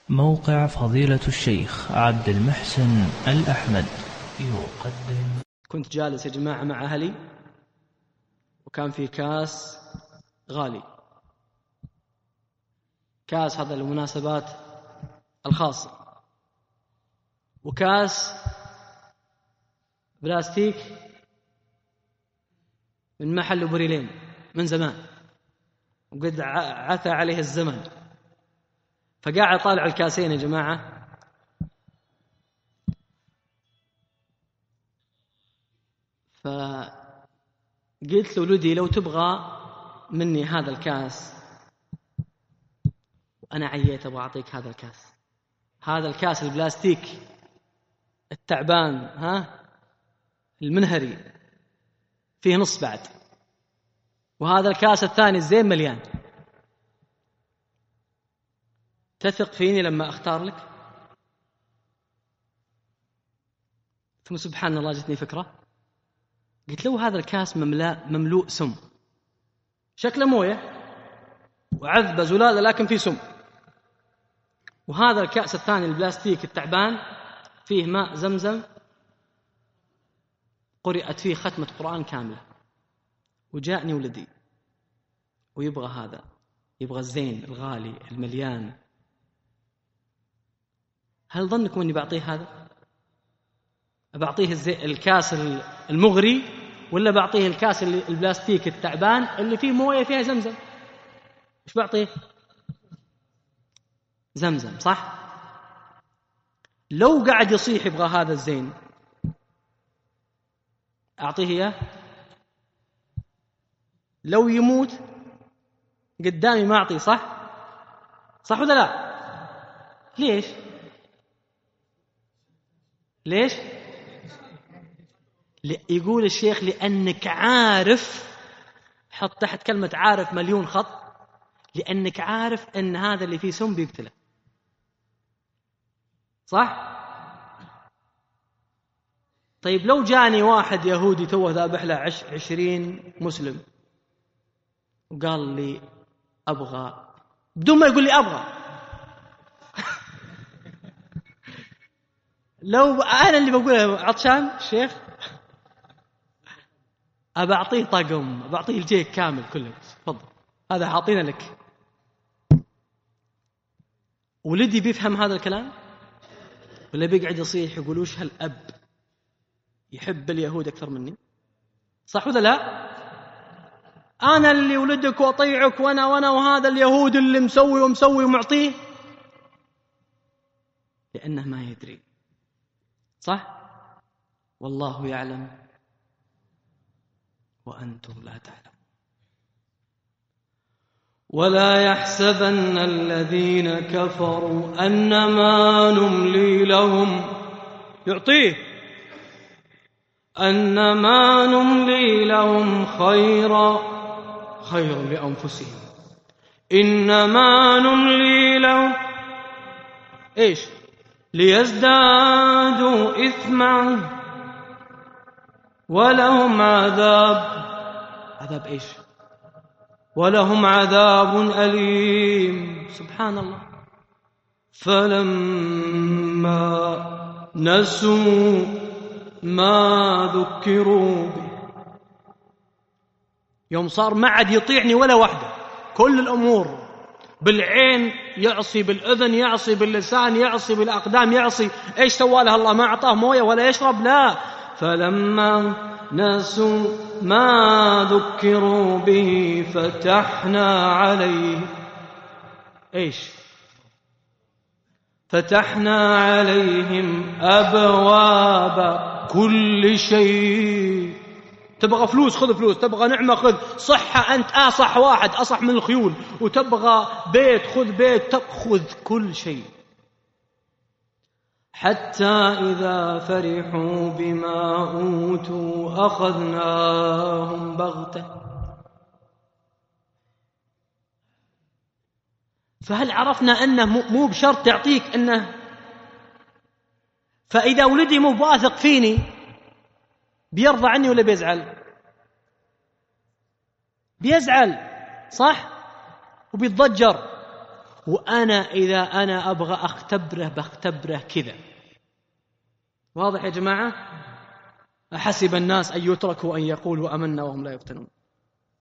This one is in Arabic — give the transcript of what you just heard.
موقع فضيلة الشيخ عبد المحسن الأحمد يقدم. كنت جالس يا جماعة مع أهلي وكان في كاس غالي، كاس هذا للمناسبات الخاصة، وكاس بلاستيك من محل بريلين من زمان وقد عثى عليه الزمن، فقاعد طالع الكاسين يا جماعة. فقلت لولدي لو تبغى مني هذا الكاس، وأنا عييت أبغى أعطيك هذا الكاس، هذا الكاس البلاستيك التعبان المنهري فيه نص بعد، وهذا الكاس الثاني الزين مليان. تثق فيني لما أختار لك؟ ثم سبحان الله جتني فكرة، قلت له هذا الكاس مملوء سم، شكله موية وعذبة زلالة لكن فيه سم، وهذا الكأس الثاني البلاستيك التعبان فيه ماء زمزم قرأت فيه ختمة قرآن كاملة. وجاءني ولدي ويبغى هذا، يبغى الزين الغالي المليان. هل ظنكم أني بعطيه هذا؟ بعطيه الكاس المغري ولا بعطيه الكاس البلاستيك التعبان اللي فيه موية فيها زمزم؟ إيش بعطيه؟ زمزم، صح؟ لو قاعد يصيح يبغى هذا الزين أعطيه إياه؟ لو يموت قدامي ما أعطيه، صح ولا لا؟ ليش؟ يقول الشيخ لأنك عارف، حط تحت كلمة عارف مليون خط، لأنك عارف أن هذا اللي فيه سم بيقتله، صح؟ طيب لو جاني واحد يهودي توه ذابح له 20 مسلم وقال لي أبغى، بدون ما يقول لي أبغى لو أنا اللي بقوله عطشان الشيخ، أبعطيه طقم، أبعطيه الجيك كامل كله، تفضل هذا حاطينه لك. ولدي بيفهم هذا الكلام ولا بيقعد يصيح يقول وش هالأب يحب اليهود أكثر مني؟ صح ولا لا؟ أنا اللي ولدك وأطيعك وأنا وهذا اليهود اللي مسوي ومعطيه، لأنه ما يدري، صح؟ والله يعلم وأنتم لا تعلمون. ولا يحسبن الذين كفروا أنما نملي لهم يعطيه، أنما نملي لهم خير لأنفسهم، إنما نملي لهم إيش؟ ليزدادوا إثما ولهم عذاب إيش؟ ولهم عذاب أليم. سبحان الله. فلما نسوا ما ذكروا به، يوم صار ما عاد يطيعني ولا واحدة، كل الأمور بالعين يعصي، بالأذن يعصي، باللسان يعصي، بالأقدام يعصي. إيش سواله الله؟ ما أعطاه موية ولا يشرب؟ لا. فلما نسوا ما ذكروا به فتحنا عليه إيش؟ فتحنا عليهم أبواب كل شيء. تبغى فلوس خذ فلوس، تبغى نعمة خذ، صحة أنت أصح واحد أصح من الخيول، وتبغى بيت خذ بيت، خذ كل شيء. حتى إذا فرحوا بما أوتوا أخذناهم بغتة. فهل عرفنا أنه مو بشرط تعطيك أنه، فإذا ولدي مو واثق فيني بيرضى عني ولا بيزعل؟ بيزعل، صح؟ وبيتضجر وأنا إذا أنا أبغى أختبره بختبره كذا. واضح يا جماعة؟ أحسب الناس أن يتركوا أن يقولوا آمنا وهم لا يفتنون.